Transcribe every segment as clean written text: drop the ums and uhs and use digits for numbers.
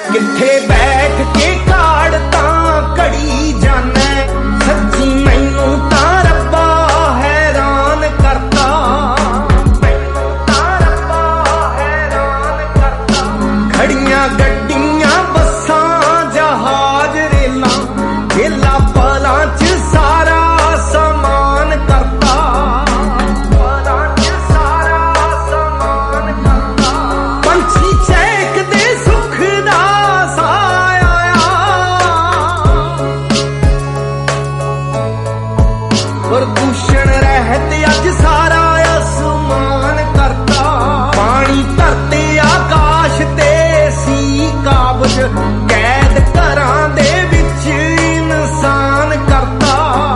किथे बैठ के काढ़ता घड़ी जाना सच्ची मैनू तां रब्बा हैरान करता घड़ियां गड्डियां बसां जहाज रेलां वेला पलां च सारा समान करता पंछी चहकदे सुख दा प्रदूषण रहत अज सारा आसमान करता पानी धरती आकाश ते सी काबज कैद घरां दे विच इंसान करता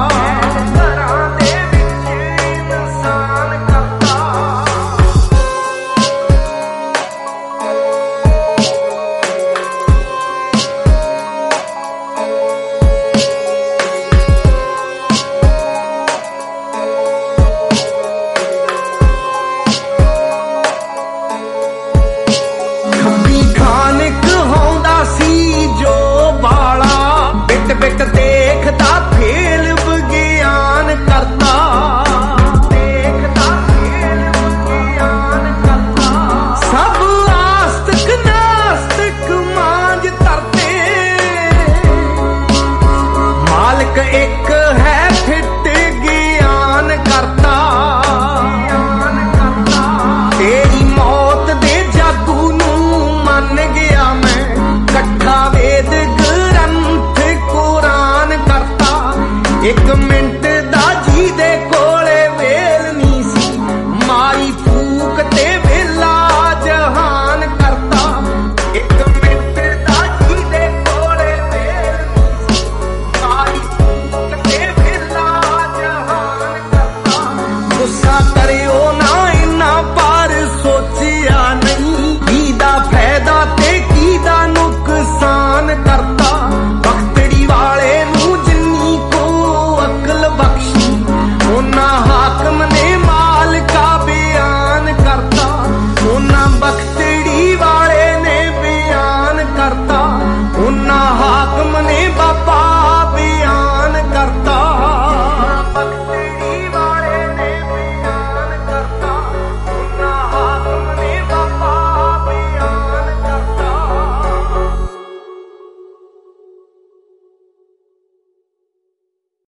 बिट देखदा फेल विज्ञान करता सब आस्तिक नास्तिक मांझ तरते मालिक एक है फिट ज्ञान करता तेरी मौत दे जादू नू मन गया मैं कट्ठा वेद एक